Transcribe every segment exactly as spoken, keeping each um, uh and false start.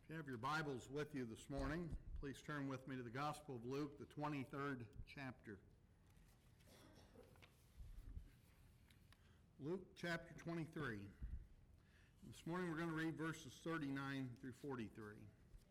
If you have your Bibles with you this morning, please turn with me to the Gospel of Luke, the twenty-third chapter. Luke chapter twenty-three. This morning we're going to read verses thirty-nine through forty-three.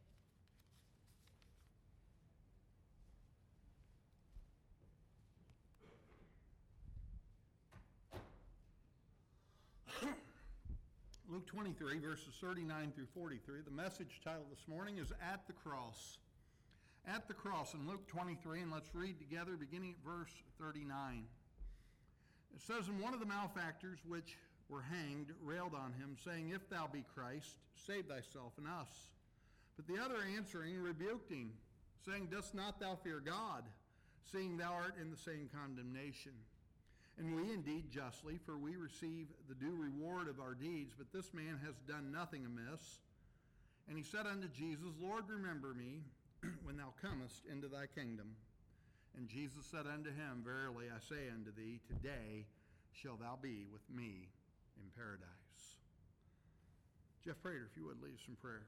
Luke twenty-three, verses thirty-nine through forty-three. The message title this morning is At the Cross. At the Cross in Luke twenty-three, and let's read together beginning at verse thirty-nine. It says, "And one of the malefactors which were hanged railed on him, saying, If thou be Christ, save thyself and us. But the other answering rebuked him, saying, Dost not thou fear God, seeing thou art in the same condemnation? And we indeed justly, for we receive the due reward of our deeds, but this man has done nothing amiss. And he said unto Jesus, Lord, remember me when thou comest into thy kingdom. And Jesus said unto him, Verily I say unto thee, today shalt thou be with me in paradise." Jeff Prater, if you would lead us in prayer.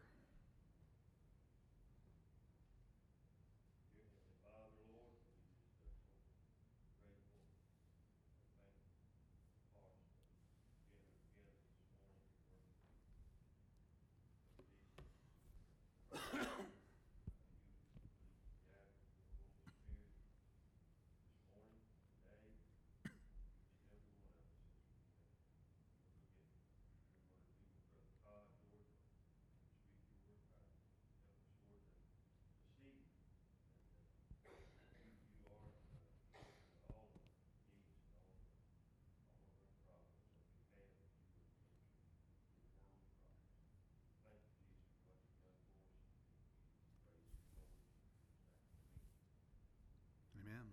Amen.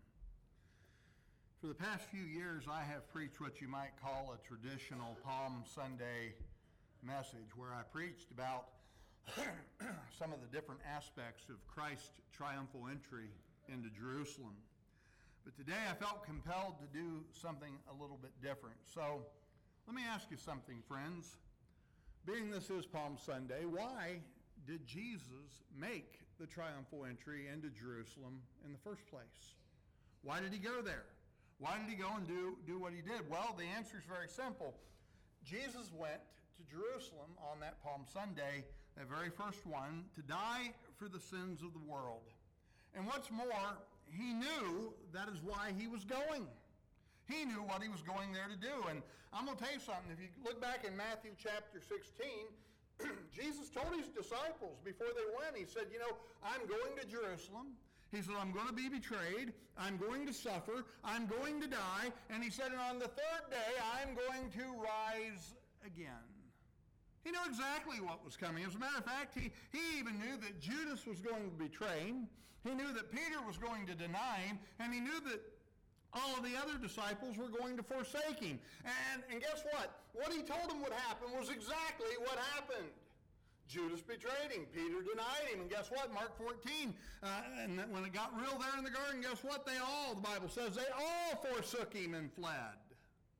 For the past few years, I have preached what you might call a traditional Palm Sunday message, where I preached about some of the different aspects of Christ's triumphal entry into Jerusalem. But today I felt compelled to do something a little bit different. So let me ask you something, friends. Being this is Palm Sunday, why did Jesus make the triumphal entry into Jerusalem in the first place? Why did he go there? Why did he go and do, do what he did? Well, the answer is very simple. Jesus went to Jerusalem on that Palm Sunday, that very first one, to die for the sins of the world. And what's more, he knew that is why he was going. He knew what he was going there to do. And I'm going to tell you something. If you look back in Matthew chapter sixteen, Jesus told his disciples before they went, he said, you know, I'm going to Jerusalem. He said, I'm going to be betrayed. I'm going to suffer. I'm going to die. And he said, and on the third day, I'm going to rise again. He knew exactly what was coming. As a matter of fact, he, he even knew that Judas was going to betray him. He knew that Peter was going to deny him. And he knew that all of the other disciples were going to forsake him. And, and guess what? What he told them would happen was exactly what happened. Judas betrayed him. Peter denied him. And guess what? Mark fourteen, uh, and when it got real there in the garden, guess what? They all, the Bible says, they all forsook him and fled.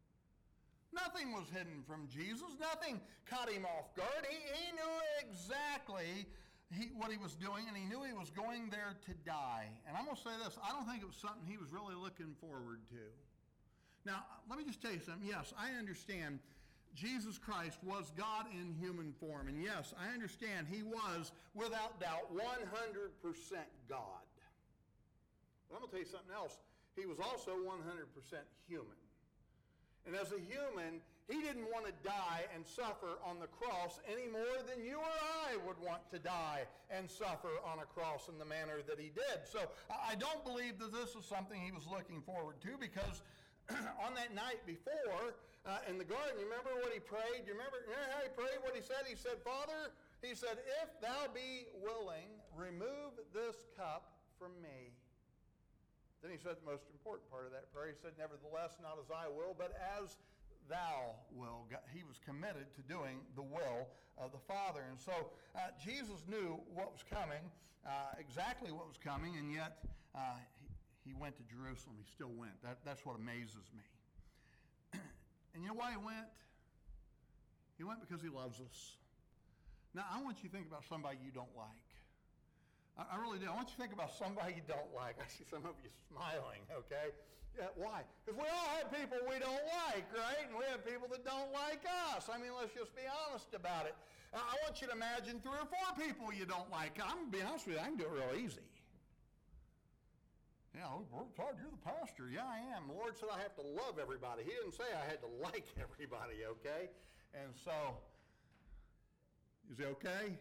Nothing was hidden from Jesus. Nothing caught him off guard. He, he knew exactly He, what he was doing, and he knew he was going there to die. And I'm going to say this, I don't think it was something he was really looking forward to. Now, let me just tell you something. Yes, I understand Jesus Christ was God in human form. And yes, I understand he was, without doubt, one hundred percent God. But I'm going to tell you something else. He was also one hundred percent human. And as a human, he didn't want to die and suffer on the cross any more than you or I would want to die and suffer on a cross in the manner that he did. So I don't believe that this is something he was looking forward to, because on that night before uh, in the garden, you remember what he prayed? You remember, remember how he prayed, what he said? He said, Father, he said, if thou be willing, remove this cup from me. Then he said the most important part of that prayer. He said, nevertheless, not as I will, but as thou will. He was committed to doing the will of the Father. And so uh, Jesus knew what was coming, uh, exactly what was coming, and yet uh, he, he went to Jerusalem. He still went. That, that's what amazes me. And you know why he went? He went because he loves us. Now, I want you to think about somebody you don't like. I, I really do. I want you to think about somebody you don't like. I see some of you smiling, okay? Yeah, why? Because we all have people we don't like, right? And we have people that don't like us. I mean, let's just be honest about it. Uh, I want you to imagine three or four people you don't like. I'm going to be honest with you, I can do it real easy. Yeah, oh, Todd, you're the pastor. Yeah, I am. The Lord said I have to love everybody. He didn't say I had to like everybody, okay? And so, is he okay?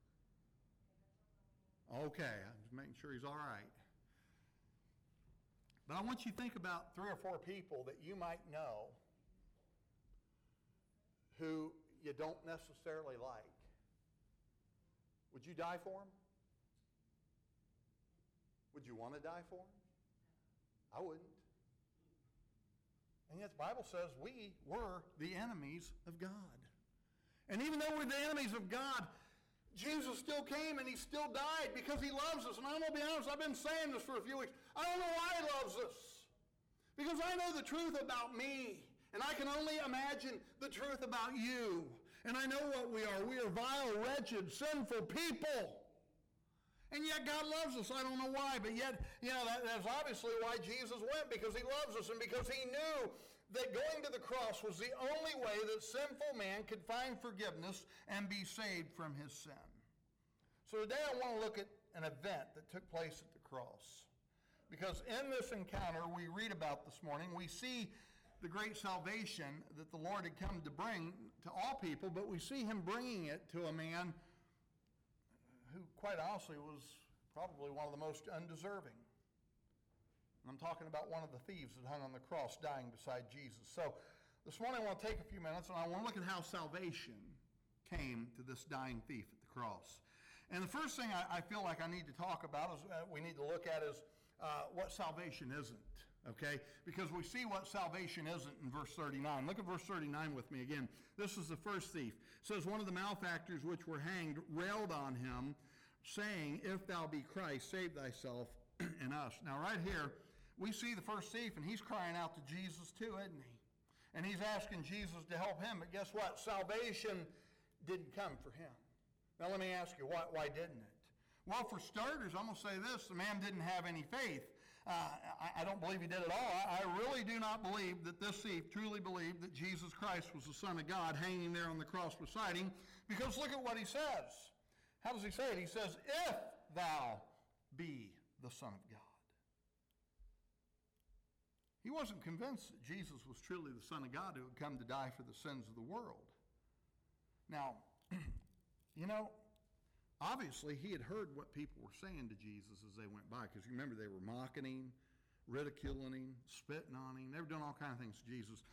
Okay, I'm just making sure he's all right. But I want you to think about three or four people that you might know who you don't necessarily like. Would you die for them? Would you want to die for them? I wouldn't. And yet the Bible says we were the enemies of God. And even though we're the enemies of God, Jesus still came and he still died because he loves us. And I'm going to be honest, I've been saying this for a few weeks. I don't know why he loves us. Because I know the truth about me. And I can only imagine the truth about you. And I know what we are. We are vile, wretched, sinful people. And yet God loves us. I don't know why. But yet, you know, that, that's obviously why Jesus went. Because he loves us and because he knew that going to the cross was the only way that sinful man could find forgiveness and be saved from his sin. So today I want to look at an event that took place at the cross. Because in this encounter we read about this morning, we see the great salvation that the Lord had come to bring to all people, but we see him bringing it to a man who quite honestly was probably one of the most undeserving. I'm talking about one of the thieves that hung on the cross dying beside Jesus. So this morning I want to take a few minutes and I want to look at how salvation came to this dying thief at the cross. And the first thing I, I feel like I need to talk about is uh, we need to look at is uh, what salvation isn't, okay? Because we see what salvation isn't in verse thirty-nine. Look at verse thirty-nine with me again. This is the first thief. It says, one of the malefactors which were hanged railed on him, saying, if thou be Christ, save thyself and us. Now right here, we see the first thief, and he's crying out to Jesus too, isn't he? And he's asking Jesus to help him, but guess what? Salvation didn't come for him. Now let me ask you, why, why didn't it? Well, for starters, I'm going to say this, the man didn't have any faith. Uh, I, I don't believe he did at all. I, I really do not believe that this thief truly believed that Jesus Christ was the Son of God hanging there on the cross beside him, because look at what he says. How does he say it? He says, if thou be the Son of God. He wasn't convinced that Jesus was truly the Son of God who had come to die for the sins of the world. Now, you know, obviously he had heard what people were saying to Jesus as they went by, because you remember they were mocking him, ridiculing him, spitting on him. They were doing all kinds of things to Jesus.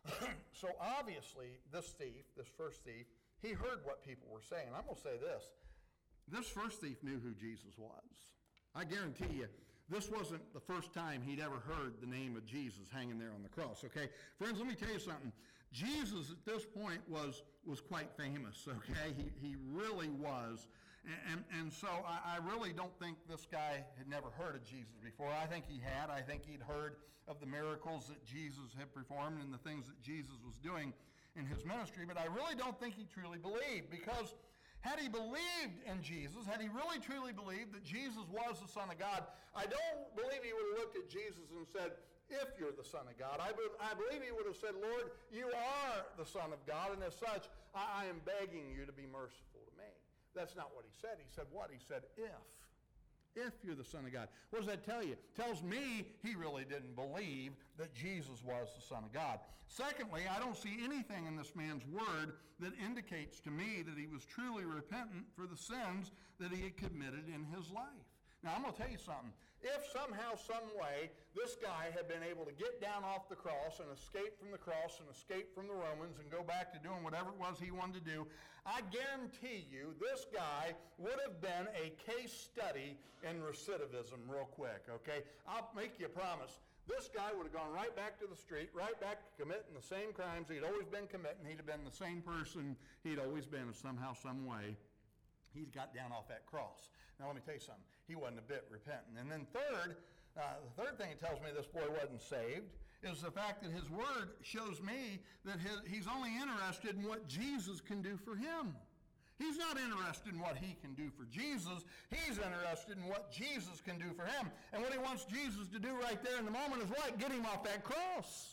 So obviously this thief, this first thief, he heard what people were saying. I'm going to say this. This first thief knew who Jesus was. I guarantee you, this wasn't the first time he'd ever heard the name of Jesus hanging there on the cross, okay? Friends, let me tell you something. Jesus at this point was was quite famous, okay? He he really was. And, and, and so I, I really don't think this guy had never heard of Jesus before. I think he had. I think he'd heard of the miracles that Jesus had performed and the things that Jesus was doing in his ministry, but I really don't think he truly believed, because had he believed in Jesus, had he really truly believed that Jesus was the Son of God, I don't believe he would have looked at Jesus and said, if you're the Son of God. I, be- I believe he would have said, Lord, you are the Son of God, and as such, I, I am begging you to be merciful to me. That's not what he said. He said what? He said, if. If you're the Son of God. What does that tell you? It tells me he really didn't believe that Jesus was the Son of God. Secondly, I don't see anything in this man's word that indicates to me that he was truly repentant for the sins that he had committed in his life. Now, I'm going to tell you something. If somehow, some way, this guy had been able to get down off the cross and escape from the cross and escape from the Romans and go back to doing whatever it was he wanted to do, I guarantee you this guy would have been a case study in recidivism real quick, okay? I'll make you a promise. This guy would have gone right back to the street, right back to committing the same crimes he'd always been committing. He'd have been the same person he'd always been somehow, some way. He got down off that cross. Now, let me tell you something. He wasn't a bit repentant. And then third, uh, the third thing it tells me this boy wasn't saved is the fact that his word shows me that his, he's only interested in what Jesus can do for him. He's not interested in what he can do for Jesus. He's interested in what Jesus can do for him. And what he wants Jesus to do right there in the moment is what? Get him off that cross.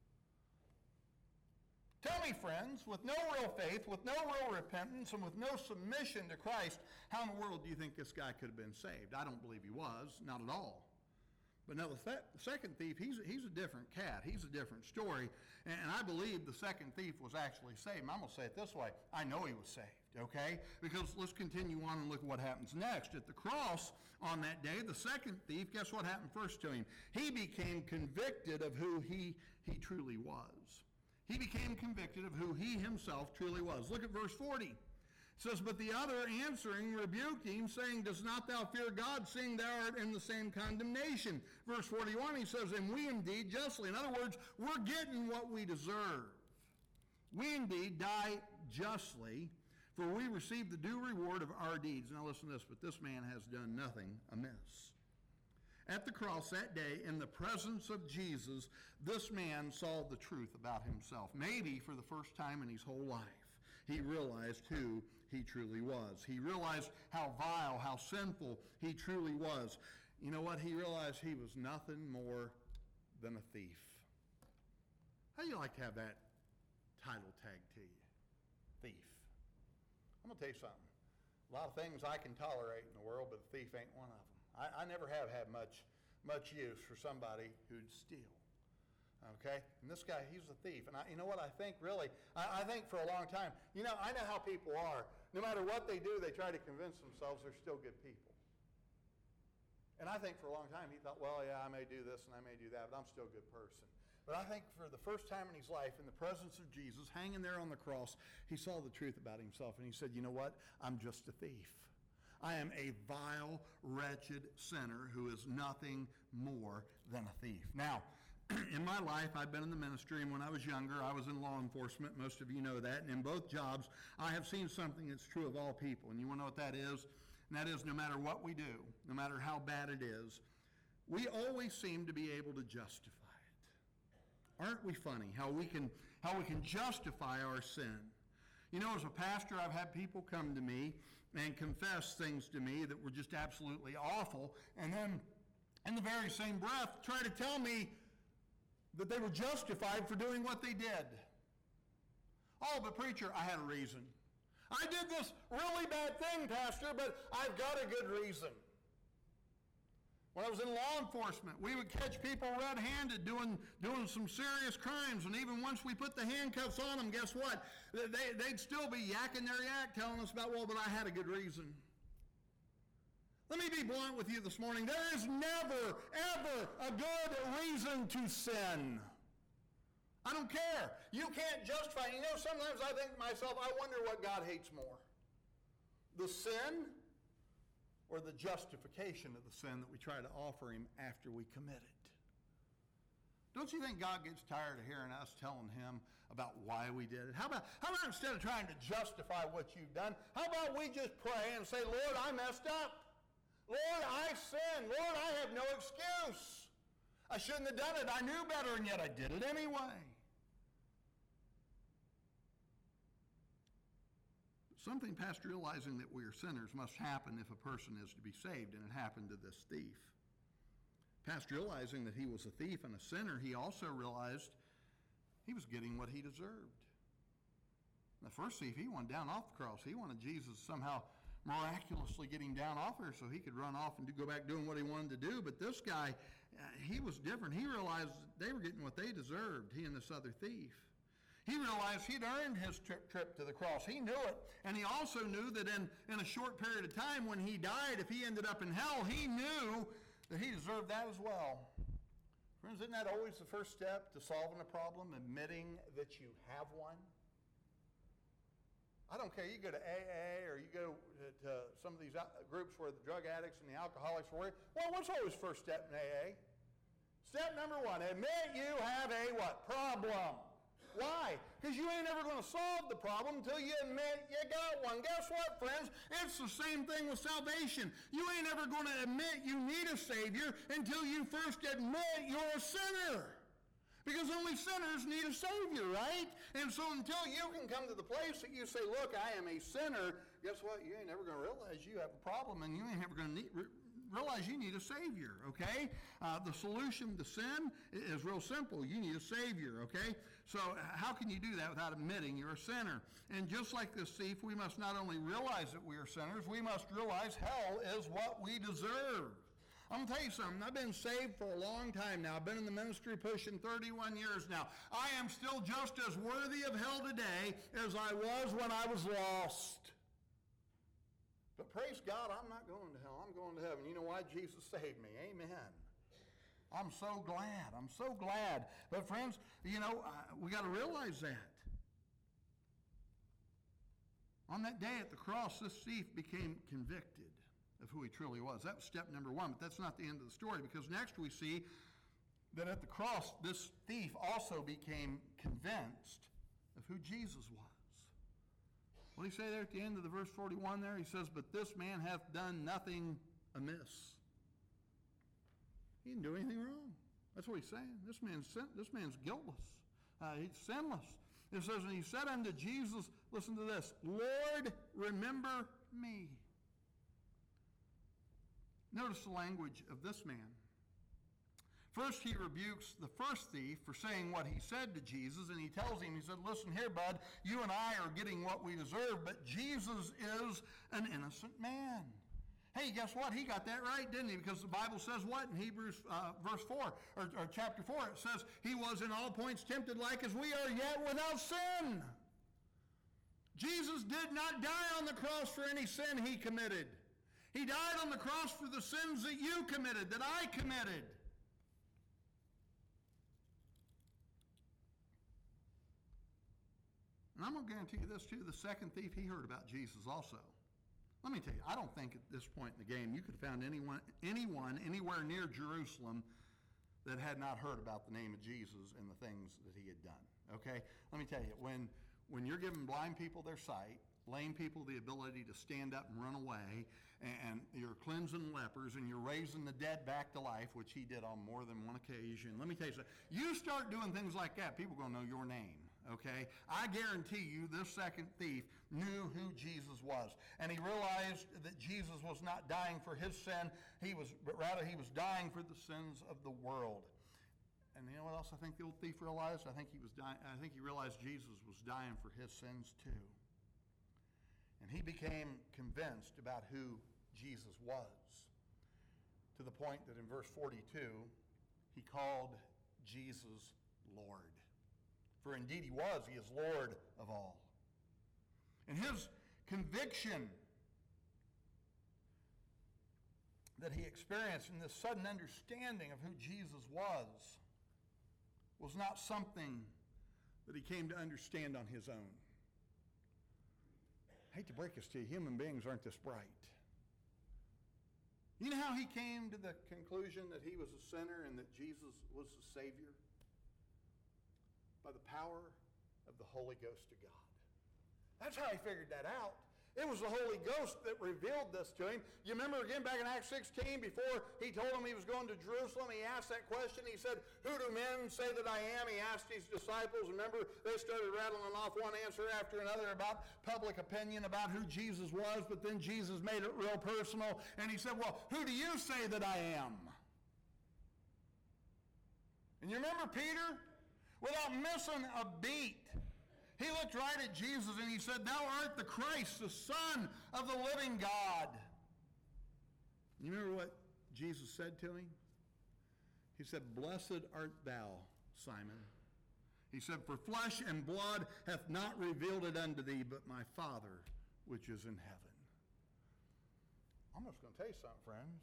Tell me, friends, with no real faith, with no real repentance, and with no submission to Christ, how in the world do you think this guy could have been saved? I don't believe he was, not at all. But now the th- second thief, he's, he's a different cat. He's a different story. And, and I believe the second thief was actually saved. I'm going to say it this way. I know he was saved, okay? Because let's continue on and look at what happens next. At the cross on that day, the second thief, guess what happened first to him? He became convicted of who he, he truly was. He became convicted of who he himself truly was. Look at verse forty. It says, but the other answering rebuked him, saying, does not thou fear God, seeing thou art in the same condemnation? Verse forty-one, he says, and we indeed justly. In other words, we're getting what we deserve. We indeed die justly, for we receive the due reward of our deeds. Now listen to this, but this man has done nothing amiss. At the cross that day, in the presence of Jesus, this man saw the truth about himself. Maybe for the first time in his whole life, he realized who he truly was. He realized how vile, how sinful he truly was. You know what? He realized he was nothing more than a thief. How do you like to have that title tagged to you? Thief. I'm going to tell you something. A lot of things I can tolerate in the world, but a thief ain't one of them. I, I never have had much, much use for somebody who'd steal. Okay? And this guy, he's a thief. And I, you know what I think, really? I, I think for a long time, you know, I know how people are. No matter what they do, they try to convince themselves they're still good people. And I think for a long time, he thought, well, yeah, I may do this and I may do that, but I'm still a good person. But I think for the first time in his life, in the presence of Jesus, hanging there on the cross, he saw the truth about himself. And he said, you know what? I'm just a thief. I am a vile, wretched sinner who is nothing more than a thief. Now, in my life, I've been in the ministry, and when I was younger, I was in law enforcement. Most of you know that. And in both jobs, I have seen something that's true of all people. And you want to know what that is? And that is no matter what we do, no matter how bad it is, we always seem to be able to justify it. Aren't we funny how we can, how we can justify our sin? You know, as a pastor, I've had people come to me and confess things to me that were just absolutely awful, and then in the very same breath try to tell me that they were justified for doing what they did. Oh, but preacher, I had a reason. I did this really bad thing, pastor, but I've got a good reason. When I was in law enforcement, we would catch people red-handed doing, doing some serious crimes, and even once we put the handcuffs on them, guess what? They, they'd still be yakking their yak, telling us about, well, but I had a good reason. Let me be blunt with you this morning. There is never, ever a good reason to sin. I don't care. You can't justify it. You know, sometimes I think to myself, I wonder what God hates more. The sin or the justification of the sin that we try to offer him after we commit it. Don't you think God gets tired of hearing us telling him about why we did it? How about, how about instead of trying to justify what you've done, how about we just pray and say, Lord, I messed up. Lord, I sinned. Lord, I have no excuse. I shouldn't have done it. I knew better, and yet I did it anyway. Something past realizing that we are sinners must happen if a person is to be saved, and it happened to this thief. Past realizing that he was a thief and a sinner, he also realized he was getting what he deserved. The first thief, he wanted down off the cross. He wanted Jesus somehow miraculously getting down off there so he could run off and do, go back doing what he wanted to do. But this guy, uh, he was different. He realized they were getting what they deserved, he and this other thief. He realized he'd earned his trip, trip to the cross. He knew it. And he also knew that in, in a short period of time when he died, if he ended up in hell, he knew that he deserved that as well. Friends, isn't that always the first step to solving a problem, admitting that you have one? I don't care. You go to A A or you go to, to some of these groups where the drug addicts and the alcoholics were. Well, what's always first step in A A? Step number one, admit you have a what? Problem. Why? Because you ain't ever going to solve the problem until you admit you got one. Guess what, friends? It's the same thing with salvation. You ain't ever going to admit you need a Savior until you first admit you're a sinner. Because only sinners need a Savior, right? And so until you can come to the place that you say, look, I am a sinner, guess what? You ain't never going to realize you have a problem, and you ain't never going to need, realize you need a Savior, okay? Uh, the solution to sin is real simple. You need a Savior, okay? So how can you do that without admitting you're a sinner? And just like this thief, we must not only realize that we are sinners, we must realize hell is what we deserve. I'm going to tell you something. I've been saved for a long time now. I've been in the ministry pushing thirty-one years now. I am still just as worthy of hell today as I was when I was lost. But praise God, I'm not going to hell. I'm going to heaven. You know why? Jesus saved me. Amen. I'm so glad. I'm so glad. But friends, you know, uh, we got to realize that. On that day at the cross, this thief became convicted of who he truly was. That was step number one, but that's not the end of the story, because next we see that at the cross, this thief also became convinced of who Jesus was. What did he say there at the end of the verse forty-one there? He says, but this man hath done nothing amiss. He didn't do anything wrong. That's what he's saying. This man's sin, this man's guiltless. Uh, he's sinless. It says, and he said unto Jesus, listen to this, Lord, remember me. Notice the language of this man. First, he rebukes the first thief for saying what he said to Jesus, and he tells him, he said, listen here, bud, you and I are getting what we deserve, but Jesus is an innocent man. Hey, guess what? He got that right, didn't he? Because the Bible says what in Hebrews uh, verse four, or, or chapter four? It says, he was in all points tempted like as we are, yet without sin. Jesus did not die on the cross for any sin he committed. He died on the cross for the sins that you committed, that I committed. And I'm going to guarantee you this too, the second thief, he heard about Jesus also. Let me tell you, I don't think at this point in the game you could have found anyone, anyone anywhere near Jerusalem that had not heard about the name of Jesus and the things that he had done. Okay? Let me tell you, when, when you're giving blind people their sight, lame people the ability to stand up and run away, and you're cleansing lepers, and you're raising the dead back to life, which he did on more than one occasion. Let me tell you something. You start doing things like that, people are going to know your name. Okay? I guarantee you this second thief knew who Jesus was. And he realized that Jesus was not dying for his sin, he was, but rather he was dying for the sins of the world. And you know what else I think the old thief realized? I think he was dying, I think he realized Jesus was dying for his sins too. And he became convinced about who Jesus was, to the point that in verse forty-two, he called Jesus Lord. For indeed he was, he is Lord of all. And his conviction that he experienced in this sudden understanding of who Jesus was was not something that he came to understand on his own. I hate to break this to you, human beings aren't this bright. You know how he came to the conclusion that he was a sinner and that Jesus was the Savior? By the power of the Holy Ghost of God. That's how he figured that out. It was the Holy Ghost that revealed this to him. You remember again back in Acts sixteen, before he told him he was going to Jerusalem, he asked that question. He said, who do men say that I am? He asked his disciples. Remember, they started rattling off one answer after another about public opinion about who Jesus was, but then Jesus made it real personal, and he said, well, who do you say that I am? And you remember Peter? Without missing a beat, he looked right at Jesus and he said, thou art the Christ, the Son of the living God. You remember what Jesus said to him? He said, blessed art thou, Simon. He said, for flesh and blood hath not revealed it unto thee, but my Father which is in heaven. I'm just going to tell you something, friends.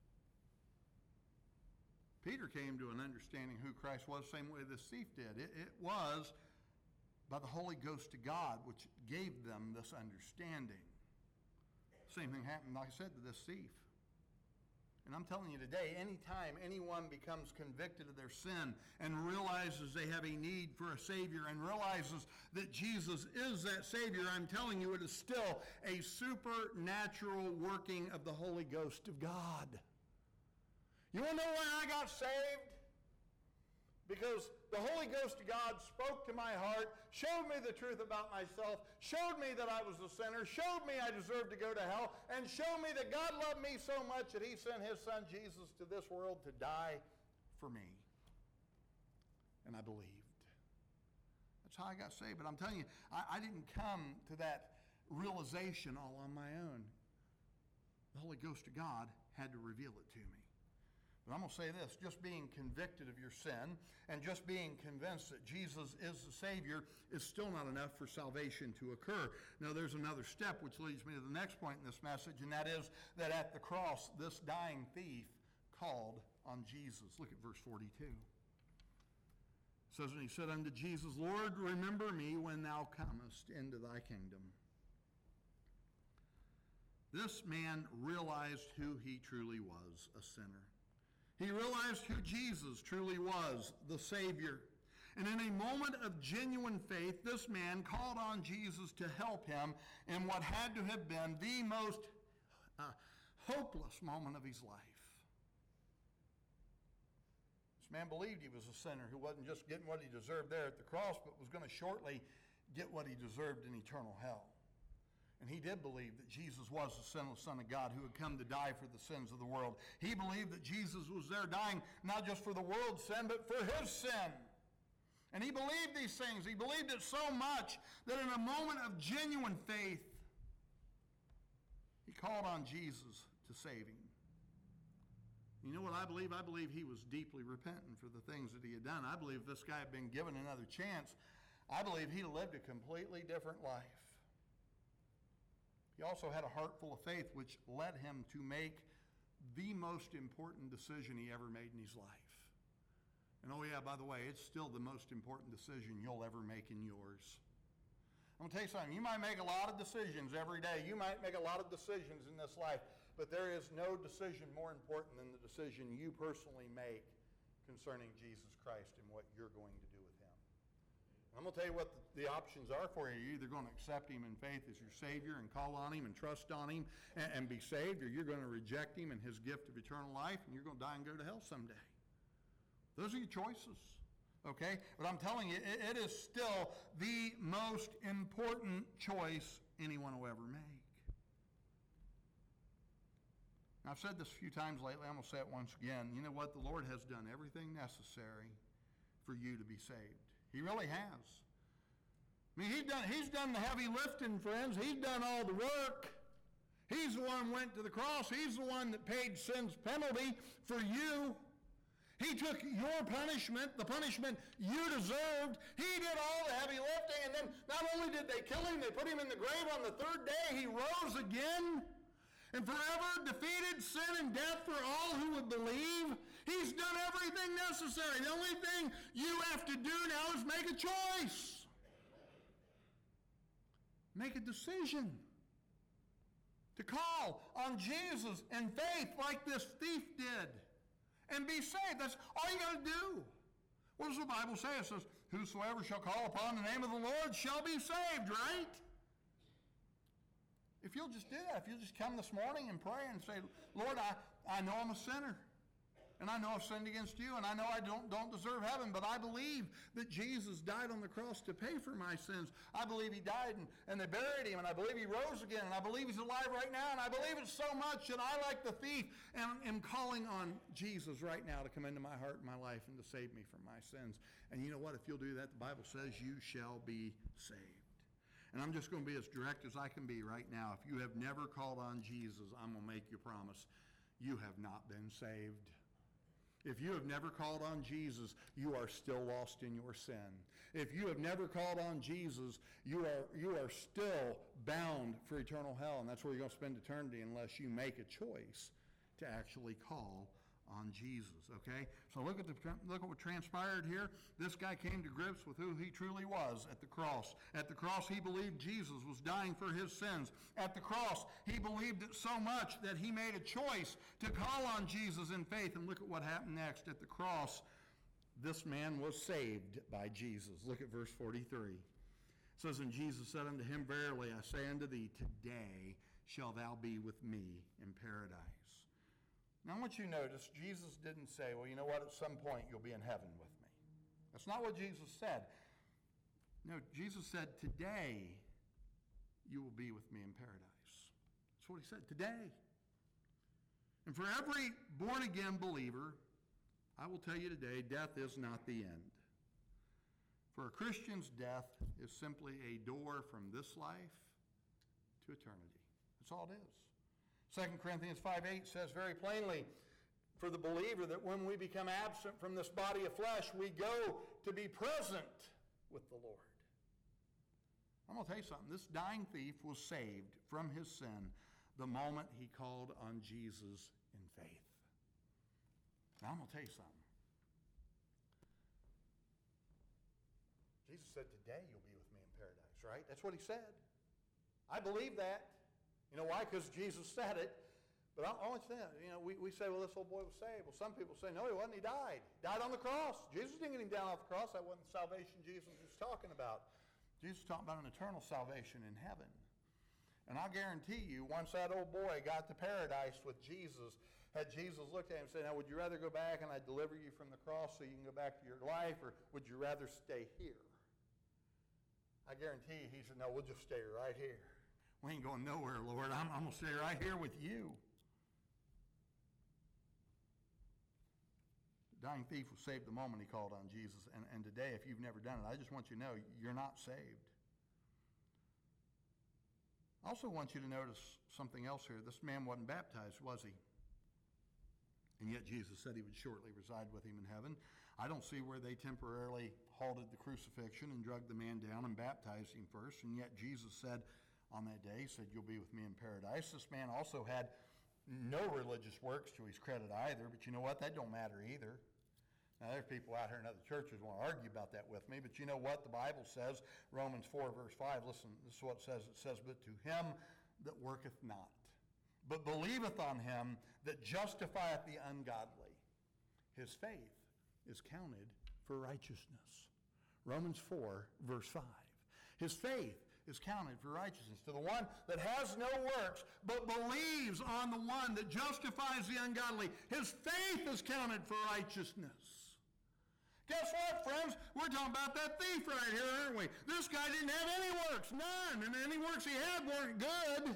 Peter came to an understanding who Christ was, same way this thief did. It, it was by the Holy Ghost of God, which gave them this understanding. Same thing happened, like I said, to this thief. And I'm telling you today, anytime anyone becomes convicted of their sin and realizes they have a need for a Savior and realizes that Jesus is that Savior, I'm telling you, it is still a supernatural working of the Holy Ghost of God. You want to know why I got saved? Because the Holy Ghost of God spoke to my heart, showed me the truth about myself, showed me that I was a sinner, showed me I deserved to go to hell, and showed me that God loved me so much that he sent his son Jesus to this world to die for me. And I believed. That's how I got saved. But I'm telling you, I, I didn't come to that realization all on my own. The Holy Ghost of God had to reveal it to me. But I'm going to say this, just being convicted of your sin and just being convinced that Jesus is the Savior is still not enough for salvation to occur. Now there's another step which leads me to the next point in this message, and that is that at the cross, this dying thief called on Jesus. Look at verse forty-two. It says, and he said unto Jesus, Lord, remember me when thou comest into thy kingdom. This man realized who he truly was, a sinner. He realized who Jesus truly was, the Savior. And in a moment of genuine faith, this man called on Jesus to help him in what had to have been the most uh, hopeless moment of his life. This man believed he was a sinner who wasn't just getting what he deserved there at the cross, but was going to shortly get what he deserved in eternal hell. And he did believe that Jesus was the sinless Son of God who had come to die for the sins of the world. He believed that Jesus was there dying not just for the world's sin, but for his sin. And he believed these things. He believed it so much that in a moment of genuine faith, he called on Jesus to save him. You know what I believe? I believe he was deeply repentant for the things that he had done. I believe if this guy had been given another chance, I believe he'd have lived a completely different life. He also had a heart full of faith, which led him to make the most important decision he ever made in his life. And oh yeah, by the way, it's still the most important decision you'll ever make in yours. I'm going to tell you something. You might make a lot of decisions every day. You might make a lot of decisions in this life, but there is no decision more important than the decision you personally make concerning Jesus Christ and what you're going to do with him. I'm going to tell you what the, the options are for you. You're either going to accept him in faith as your Savior and call on him and trust on him and, and be saved, or you're going to reject him and his gift of eternal life, and you're going to die and go to hell someday. Those are your choices, okay? But I'm telling you, it, it is still the most important choice anyone will ever make. Now, I've said this a few times lately. I'm going to say it once again. You know what? The Lord has done everything necessary for you to be saved. He really has. I mean, he's done, he's done the heavy lifting, friends. He's done all the work. He's the one who went to the cross. He's the one that paid sin's penalty for you. He took your punishment, the punishment you deserved. He did all the heavy lifting, and then not only did they kill him, they put him in the grave. On the third day, he rose again and forever defeated sin and death for all who would believe. He's done everything necessary. The only thing you have to do now is make a choice. Make a decision to call on Jesus in faith like this thief did and be saved. That's all you got to do. What does the Bible say? It says, whosoever shall call upon the name of the Lord shall be saved, right? If you'll just do that, if you'll just come this morning and pray and say, Lord, I, I know I'm a sinner. And I know I've sinned against you, and I know I don't, don't deserve heaven, but I believe that Jesus died on the cross to pay for my sins. I believe he died, and, and they buried him, and I believe he rose again, and I believe he's alive right now, and I believe it so much that I, like the thief, am, am calling on Jesus right now to come into my heart and my life and to save me from my sins. And you know what? If you'll do that, the Bible says you shall be saved. And I'm just going to be as direct as I can be right now. If you have never called on Jesus, I'm going to make you a promise. You have not been saved. If you have never called on Jesus, you are still lost in your sin. If you have never called on Jesus, you are, you are still bound for eternal hell, and that's where you're going to spend eternity unless you make a choice to actually call on Jesus, okay? So look at the look at what transpired here. This guy came to grips with who he truly was at the cross. At the cross, he believed Jesus was dying for his sins. At the cross, he believed it so much that he made a choice to call on Jesus in faith. And look at what happened next. At the cross, this man was saved by Jesus. Look at verse forty-three. It says, and Jesus said unto him, verily I say unto thee, today shalt thou be with me in paradise. Now I want you to notice, Jesus didn't say, well, you know what, at some point you'll be in heaven with me. That's not what Jesus said. No, Jesus said, today you will be with me in paradise. That's what he said, today. And for every born-again believer, I will tell you today, death is not the end. For a Christian's death is simply a door from this life to eternity. That's all it is. Second Corinthians five eight says very plainly, for the believer, that when we become absent from this body of flesh, we go to be present with the Lord. I'm going to tell you something. This dying thief was saved from his sin the moment he called on Jesus in faith. Now, I'm going to tell you something. Jesus said, today you'll be with me in paradise, right? That's what he said. I believe that. You know why? Because Jesus said it. But I, I want you to know, you know, we, we say, well, this old boy was saved. Well, some people say, no, he wasn't. He died. Died on the cross. Jesus didn't get him down off the cross. That wasn't the salvation Jesus was talking about. Jesus was talking about an eternal salvation in heaven. And I guarantee you, once that old boy got to paradise with Jesus, had Jesus looked at him and said, now, would you rather go back and I deliver you from the cross so you can go back to your life, or would you rather stay here? I guarantee you, he said, no, we'll just stay right here. We ain't going nowhere, Lord. I'm, I'm going to stay right here with you. The dying thief was saved the moment he called on Jesus. And, and today, if you've never done it, I just want you to know you're not saved. I also want you to notice something else here. This man wasn't baptized, was he? And yet Jesus said he would shortly reside with him in heaven. I don't see where they temporarily halted the crucifixion and drugged the man down and baptized him first. And yet Jesus said on that day, he said, you'll be with me in paradise. This man also had no religious works to his credit either. But you know what? That don't matter either. Now, there's people out here in other churches want to argue about that with me. But you know what? The Bible says, Romans four, verse five, listen, this is what it says. It says, but to him that worketh not, but believeth on him that justifieth the ungodly, his faith is counted for righteousness. Romans four, verse five. His faith is counted for righteousness. To the one that has no works, but believes on the one that justifies the ungodly, his faith is counted for righteousness. Guess what, friends? We're talking about that thief right here, aren't we? This guy didn't have any works, none. And any works he had weren't good.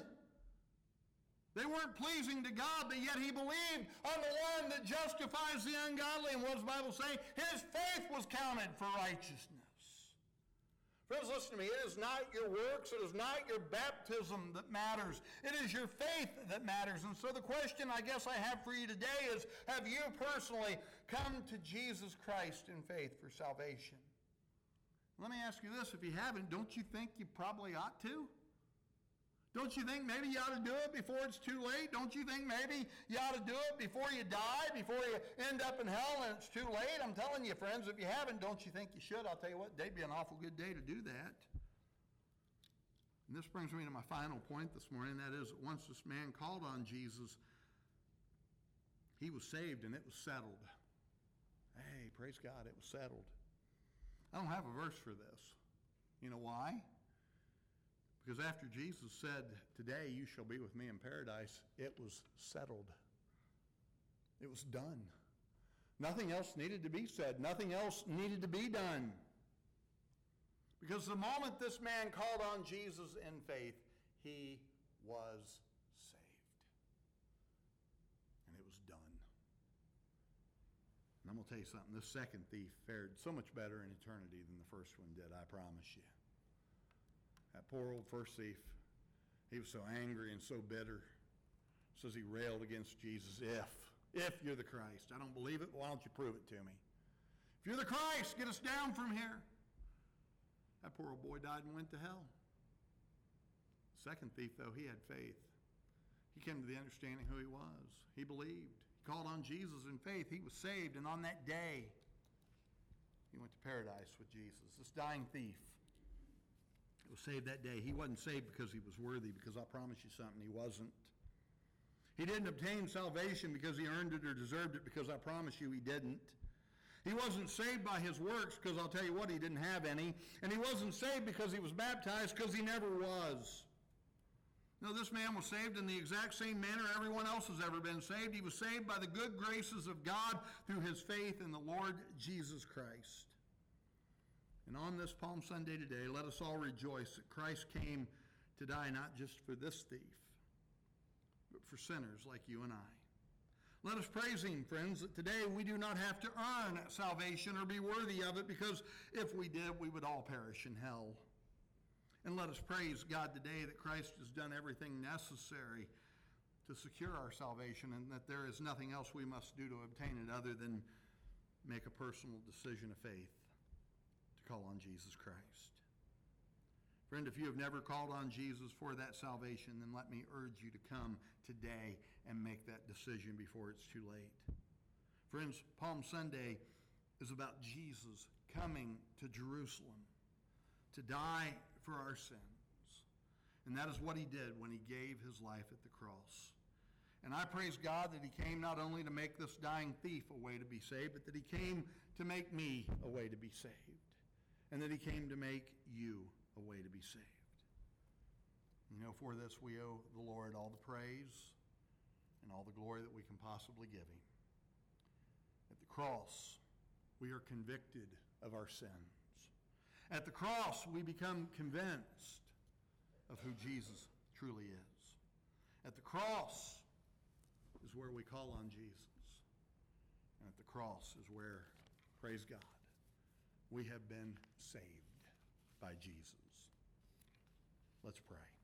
They weren't pleasing to God, but yet he believed on the one that justifies the ungodly. And what does the Bible say? His faith was counted for righteousness. Friends, listen to me. It is not your works. It is not your baptism that matters. It is your faith that matters. And so the question I guess I have for you today is, have you personally come to Jesus Christ in faith for salvation? Let me ask you this. If you haven't, don't you think you probably ought to? Don't you think maybe you ought to do it before it's too late? Don't you think maybe you ought to do it before you die, before you end up in hell and it's too late? I'm telling you, friends, if you haven't, don't you think you should? I'll tell you what, today'd be an awful good day to do that. And this brings me to my final point this morning, that is that once this man called on Jesus, he was saved and it was settled. Hey, praise God, it was settled. I don't have a verse for this. You know why? Because after Jesus said, today you shall be with me in paradise, it was settled. It was done. Nothing else needed to be said. Nothing else needed to be done. Because the moment this man called on Jesus in faith, he was saved. And it was done. And I'm going to tell you something. This second thief fared so much better in eternity than the first one did, I promise you. That poor old first thief, he was so angry and so bitter. It says he railed against Jesus. If, if you're the Christ. I don't believe it. Why don't you prove it to me? If you're the Christ, get us down from here. That poor old boy died and went to hell. Second thief, though, he had faith. He came to the understanding who he was. He believed. He called on Jesus in faith. He was saved. And on that day, he went to paradise with Jesus. This dying thief was saved that day. He wasn't saved because he was worthy, because I promise you something, he wasn't. He didn't obtain salvation because he earned it or deserved it, because I promise you he didn't. He wasn't saved by his works, because I'll tell you what, he didn't have any. And he wasn't saved because he was baptized, because he never was. No, this man was saved in the exact same manner everyone else has ever been saved. He was saved by the good graces of God through his faith in the Lord Jesus Christ. And on this Palm Sunday today, let us all rejoice that Christ came to die not just for this thief, but for sinners like you and I. Let us praise him, friends, that today we do not have to earn salvation or be worthy of it, because if we did, we would all perish in hell. And let us praise God today that Christ has done everything necessary to secure our salvation, and that there is nothing else we must do to obtain it other than make a personal decision of faith to call on Jesus Christ. Friend, if you have never called on Jesus for that salvation, then let me urge you to come today and make that decision before it's too late. Friends, Palm Sunday is about Jesus coming to Jerusalem to die for our sins. And that is what he did when he gave his life at the cross. And I praise God that he came not only to make this dying thief a way to be saved, but that he came to make me a way to be saved. And that he came to make you a way to be saved. You know, for this we owe the Lord all the praise and all the glory that we can possibly give him. At the cross, we are convicted of our sins. At the cross, we become convinced of who Jesus truly is. At the cross is where we call on Jesus. And at the cross is where, praise God, we have been saved by Jesus. Let's pray.